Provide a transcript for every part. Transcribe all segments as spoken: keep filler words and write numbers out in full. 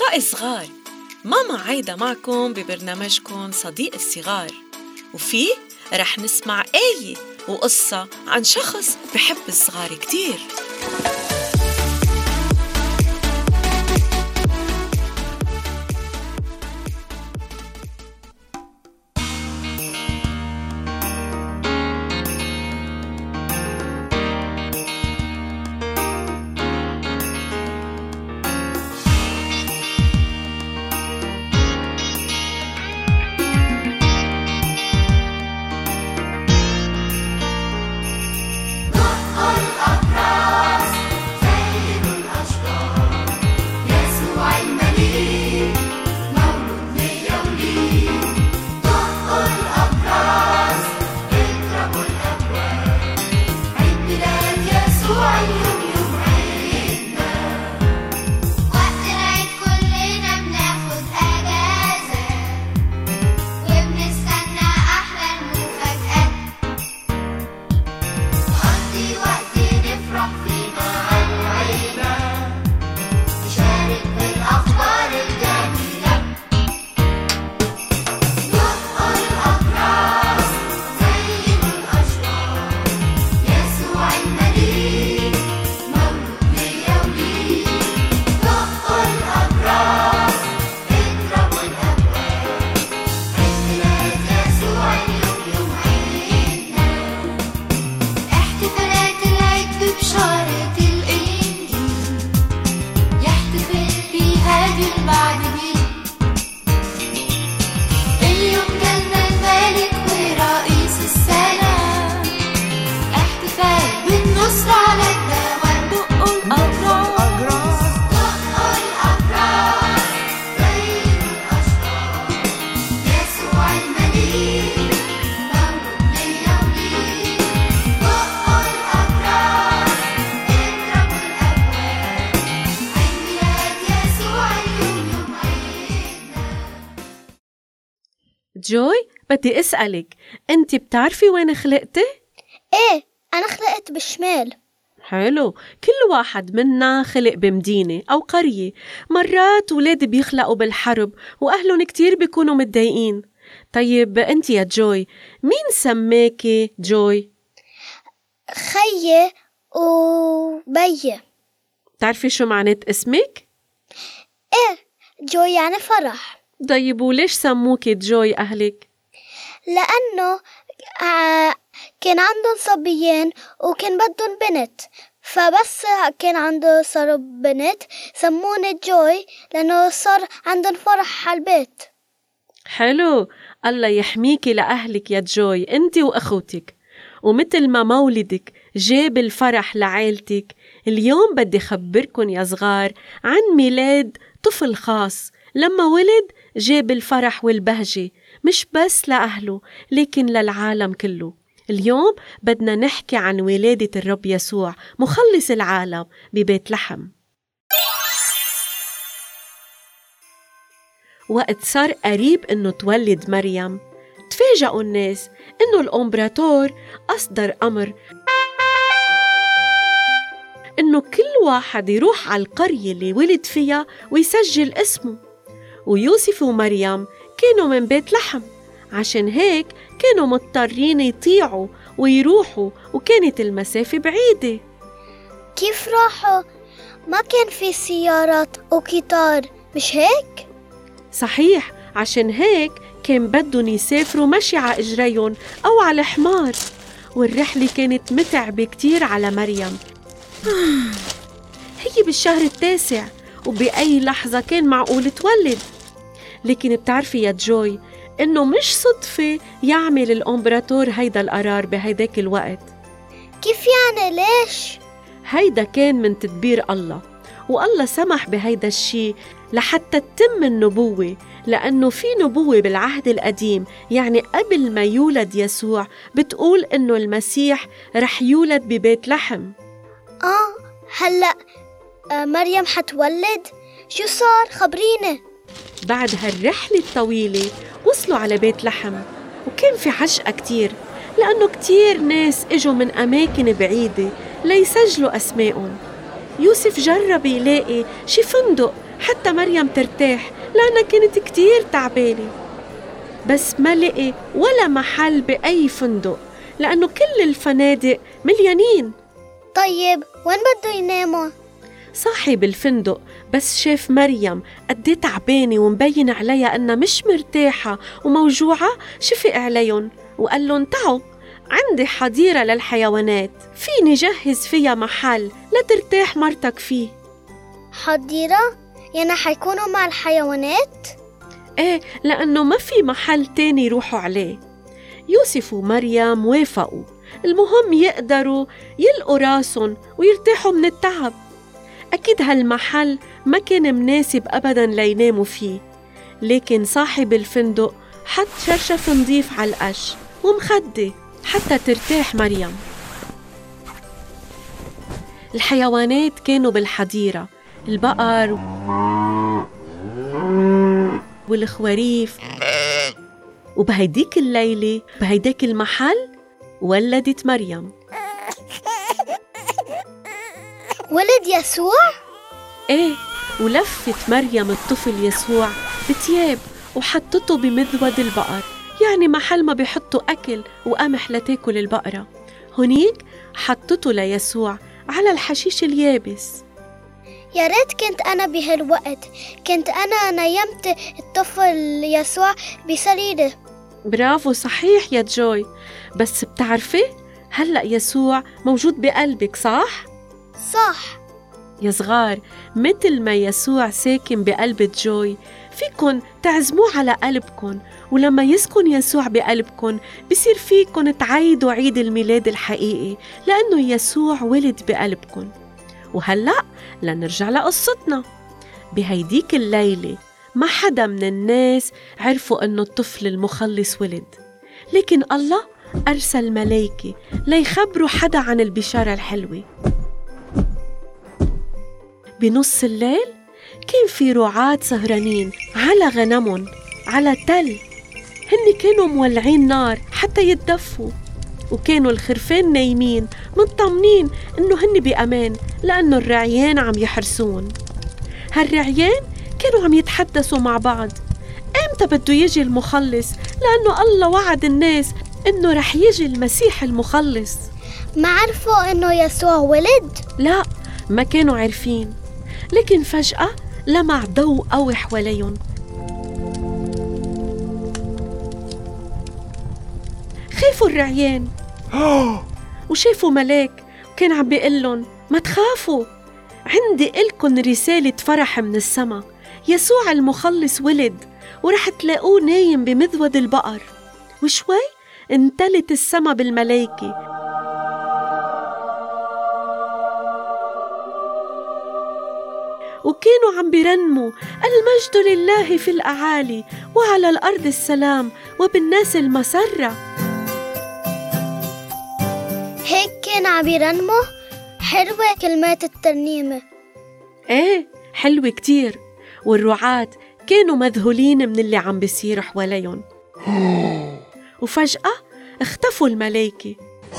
أصدقائي الصغار، ماما عايدة معكم ببرنامجكم صديق الصغار، وفيه رح نسمع آية وقصة عن شخص بحب الصغار كتير. جوي، بدي أسألك، أنت بتعرفي وين خلقتي؟ إيه، أنا خلقت بالشمال. حلو، كل واحد منا خلق بمدينة أو قرية. مرات ولاد بيخلقوا بالحرب وأهلهم كتير بيكونوا متضايقين. طيب أنت يا جوي، مين سماكي جوي؟ خيي وبيي. تعرفي شو معنات اسمك؟ إيه، جوي يعني فرح. طيب وليش سموكي جوي أهلك؟ لأنه آه كان عندهم صبيين وكان بدهم بنت، فبس كان عنده صار بنت سموني جوي لأنه صار عندهم فرح على البيت. حلو، الله يحميكي لأهلك يا جوي أنت وأخوتك. ومثل ما مولدك جاب الفرح لعائلتك، اليوم بدي خبركن يا صغار عن ميلاد طفل خاص. لما ولد جاب الفرح والبهجة مش بس لأهله لكن للعالم كله. اليوم بدنا نحكي عن ولادة الرب يسوع مخلص العالم ببيت لحم. وقت صار قريب إنه تولد مريم، تفاجأوا الناس إنه الإمبراطور أصدر أمر إنه كل واحد يروح على القرية اللي ولد فيها ويسجل اسمه. ويوسف ومريم كانوا من بيت لحم، عشان هيك كانوا مضطرين يطيعوا ويروحوا، وكانت المسافة بعيدة. كيف راحوا؟ ما كان في سيارات وقطار، مش هيك؟ صحيح، عشان هيك كان بدهم يسافروا مشي على إجريهم أو على حمار، والرحلة كانت متعبة كتير على مريم. هي بالشهر التاسع وبأي لحظة كان معقول تولد. لكن بتعرفي يا جوي إنه مش صدفة يعمل الإمبراطور هيدا القرار بهيداك الوقت. كيف يعني؟ ليش؟ هيدا كان من تدبير الله، والله سمح بهيدا الشي لحتى تتم النبوة، لأنه في نبوة بالعهد القديم يعني قبل ما يولد يسوع بتقول إنه المسيح رح يولد ببيت لحم. آه هلأ آه مريم حتولد؟ شو صار؟ خبرينا. بعد هالرحلة الطويلة وصلوا على بيت لحم، وكان في عجقة كتير لأنه كتير ناس إجوا من أماكن بعيدة ليسجلوا أسمائهم. يوسف جرب يلاقي شي فندق حتى مريم ترتاح لأنها كانت كتير تعبانة. بس ما لقي ولا محل بأي فندق لأنه كل الفنادق مليانين. طيب وين بده يناموا؟ صاحب الفندق بس شاف مريم قد تعبانة ومبين عليها أنها مش مرتاحة وموجوعة، شفق عليهم وقال لهم تعوا عندي حظيرة للحيوانات، فيني جهز فيها محل لترتاح مرتك فيه. حظيرة؟ يعني حيكونوا مع الحيوانات؟ ايه، لأنه ما في محل تاني يروحوا عليه. يوسف ومريم وافقوا، المهم يقدروا يلقوا راسهم ويرتاحوا من التعب. أكيد هالمحل ما كان مناسب أبداً ليناموا فيه، لكن صاحب الفندق حط شرشف نظيف على القش ومخدة حتى ترتاح مريم. الحيوانات كانوا بالحظيرة، البقر والخواريف. وبهيديك الليلة بهيداك المحل ولدت مريم. ولد يسوع؟ ايه، ولفت مريم الطفل يسوع بتياب وحطته بمذود البقر، يعني محل ما بيحطوا أكل وقمح لتاكل البقرة. هنيك حطته ليسوع على الحشيش اليابس. يا ريت كنت أنا بهالوقت، كنت أنا نيمت الطفل يسوع بسريره. برافو، صحيح يا جوي. بس بتعرفي هلأ يسوع موجود بقلبك، صح؟ صح يا صغار، مثل ما يسوع ساكن بقلب جوي، فيكن تعزموه على قلبكن، ولما يسكن يسوع بقلبكن بصير فيكن تعيدوا عيد الميلاد الحقيقي لأنه يسوع ولد بقلبكن. وهلأ لنرجع لقصتنا. بهيديك الليلة ما حدا من الناس عرفوا أنه الطفل المخلص ولد، لكن الله أرسل ملايكة ليخبروا حدا عن البشارة الحلوة. بنص الليل كان في رعاة سهرانين على غنمهم على تل، هن كانوا مولعين نار حتى يتدفوا، وكانوا الخرفان نايمين مطمنين إنه هن بأمان لأنه الرعيان عم يحرسون. هالرعيان كانوا عم يتحدثوا مع بعض إمتى بده يجي المخلص، لأنه الله وعد الناس إنه رح يجي المسيح المخلص. ما عرفوا إنه يسوع ولد؟ لا، ما كانوا عارفين، لكن فجأة لمع ضوء قوي حواليهم. خافوا الرعيان وشافوا ملاك وكان عم بيقلن ما تخافوا، عندي إلكن رسالة فرح من السما، يسوع المخلص ولد ورح تلاقوه نايم بمذود البقر. وشوي انتلت السما بالملايكة، وكانوا عم بيرنموا المجد لله في الأعالي وعلى الأرض السلام وبالناس المسرة. هيك كان عم يرنموا؟ حلوة كلمات الترنيمة. ايه، حلوة كتير. والرعاة كانوا مذهولين من اللي عم بيصير حواليهم. وفجأة اختفوا الملايكة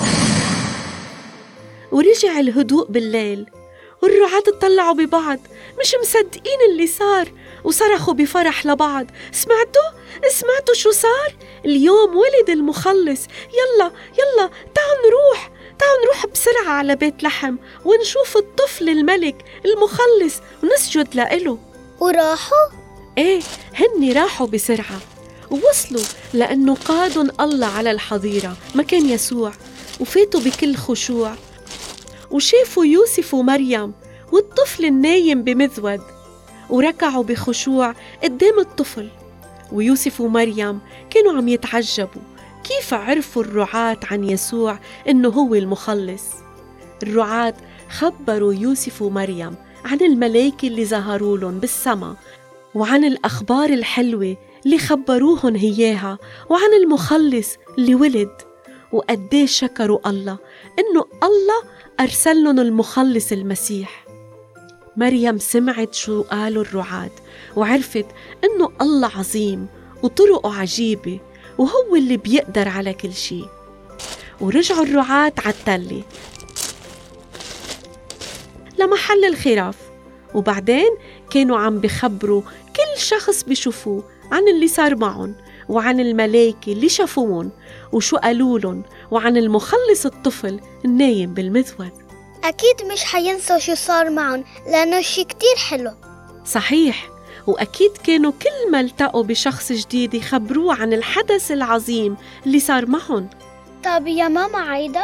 ورجع الهدوء بالليل، والرعاة اطلعوا ببعض مش مصدقين اللي صار، وصرخوا بفرح لبعض سمعتوا؟ سمعتوا شو صار؟ اليوم ولد المخلص، يلا يلا تعالوا نروح تعالوا نروح بسرعة على بيت لحم ونشوف الطفل الملك المخلص ونسجد لإله. وراحوا؟ ايه، هني راحوا بسرعة ووصلوا لأنه قادن الله على الحظيرة مكان يسوع، وفاتوا بكل خشوع وشافوا يوسف ومريم والطفل النايم بمذود، وركعوا بخشوع قدام الطفل. ويوسف ومريم كانوا عم يتعجبوا كيف عرفوا الرعاة عن يسوع إنه هو المخلص. الرعاة خبروا يوسف ومريم عن الملايكة اللي ظهروا لهم بالسما، وعن الأخبار الحلوة اللي خبروهن هياها، وعن المخلص اللي ولد، وقديش شكروا الله إنه الله أرسل لهم المخلص المسيح. مريم سمعت شو قالوا الرعاة وعرفت إنه الله عظيم وطرقه عجيبة وهو اللي بيقدر على كل شيء. ورجعوا الرعاة على التلة لمحل الخراف، وبعدين كانوا عم بخبروا كل شخص بيشوفوه عن اللي صار معهم، وعن الملايكة اللي شافوهم وشو قالولن، وعن المخلص الطفل النايم بالمذود. أكيد مش حينسوا شو صار معهم لأنه شي كتير حلو. صحيح، وأكيد كانوا كل ما التقوا بشخص جديد يخبروه عن الحدث العظيم اللي صار معهم. طب يا ماما عايدة،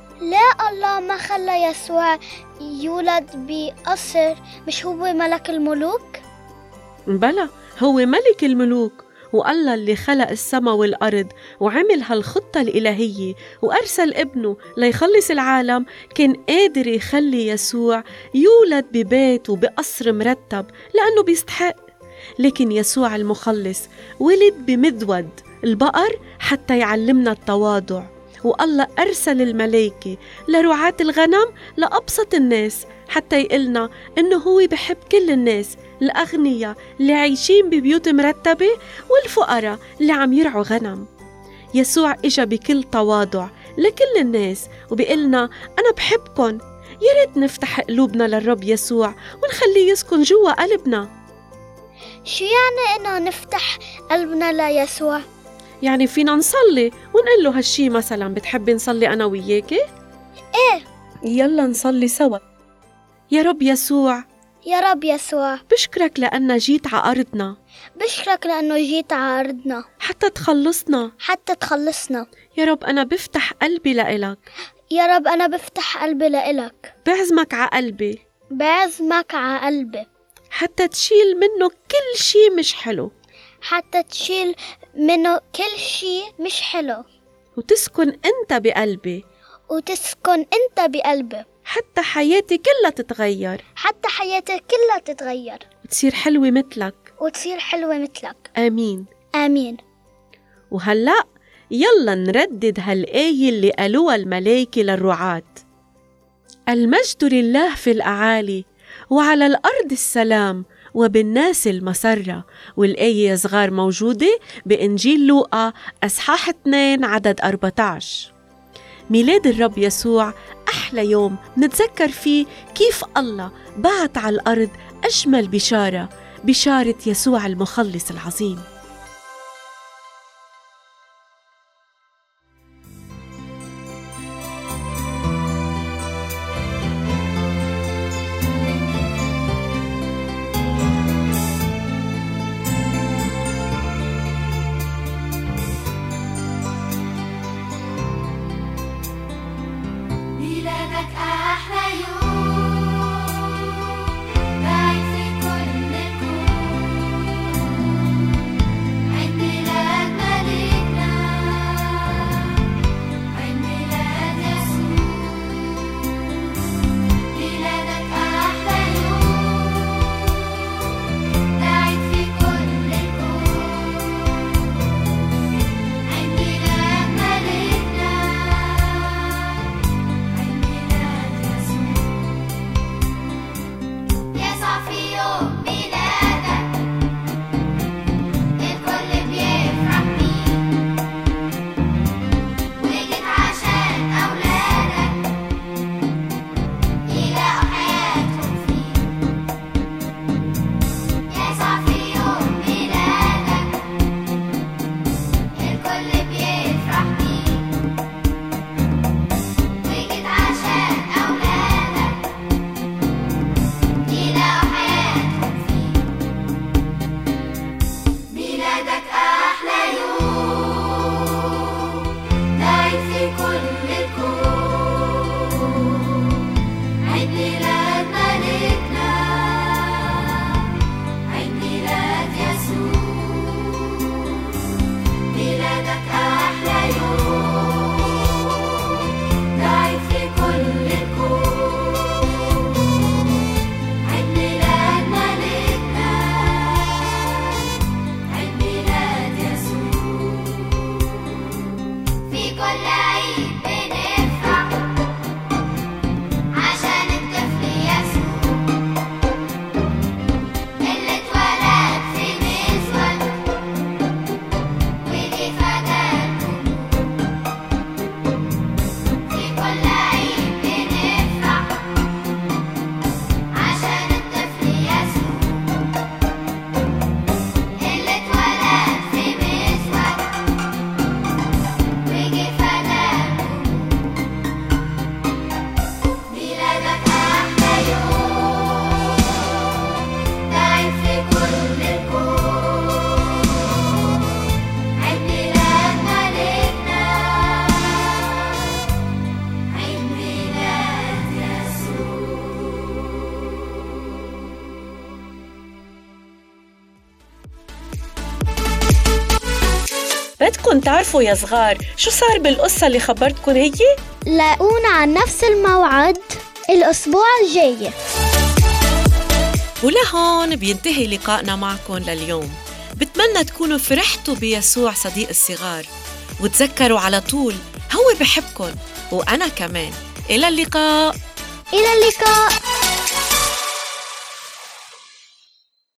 لا الله ما خلى يسوع يولد بقصر؟ مش هو ملك الملوك؟ بلى، هو ملك الملوك، والله اللي خلق السما والأرض وعمل هالخطة الإلهية وأرسل ابنه ليخلص العالم، كان قادر يخلي يسوع يولد ببيت وبقصر مرتب لأنه بيستحق. لكن يسوع المخلص ولد بمذود البقر حتى يعلمنا التواضع، والله أرسل الملائكة لرعاة الغنم لأبسط الناس حتى يقلنا إنه هو بحب كل الناس، الأغنياء اللي عايشين ببيوت مرتبة والفقراء اللي عم يرعوا غنم. يسوع إجا بكل تواضع لكل الناس وبيقلنا أنا بحبكن. يا ريت نفتح قلوبنا للرب يسوع ونخليه يسكن جوا قلبنا. شو يعني إنه نفتح قلبنا ليسوع؟ يعني فينا نصلي ونقول له هالشي، مثلا بتحبي نصلي أنا وياكي؟ إيه، يلا نصلي سوا. يا رب يسوع، يا رب يسوع، بشكرك لأن جيت على أرضنا، بشكرك لأنه جيت على أرضنا حتى تخلصنا. حتى تخلصنا. يا رب أنا بفتح قلبي لإلك، يا رب أنا بفتح قلبي لإلك، بعزمك على قلبي، بعزمك على قلبي، حتى تشيل منه كل شي مش حلو، حتى تشيل منه كل شي مش حلو، وتسكن أنت بقلبي، وتسكن أنت بقلبي، حتى حياتي كلها تتغير، حتى حياتي كلها تتغير، وتصير حلوة مثلك، وتصير حلوة مثلك. آمين آمين. وهلأ يلا نردد هالآية اللي قالوها الملايكة للرعاة: المجد لله في الأعالي وعلى الأرض السلام وبالناس المسرة. والآية يا صغار موجودة بإنجيل لوقا أصحاح اثنين عدد أربعة عشر. ميلاد الرب يسوع أحلى يوم نتذكر فيه كيف الله بعت على الأرض أجمل بشارة، بشارة يسوع المخلص العظيم. كل عيد بنفرح بدكن تعرفوا يا صغار شو صار بالقصة اللي خبرتكن هي؟ لاقونا عن نفس الموعد الأسبوع الجاي. ولهون بينتهي لقائنا معكم لليوم. بتمنى تكونوا فرحتوا بيسوع صديق الصغار، وتذكروا على طول هو بحبكن وأنا كمان. إلى اللقاء. إلى اللقاء.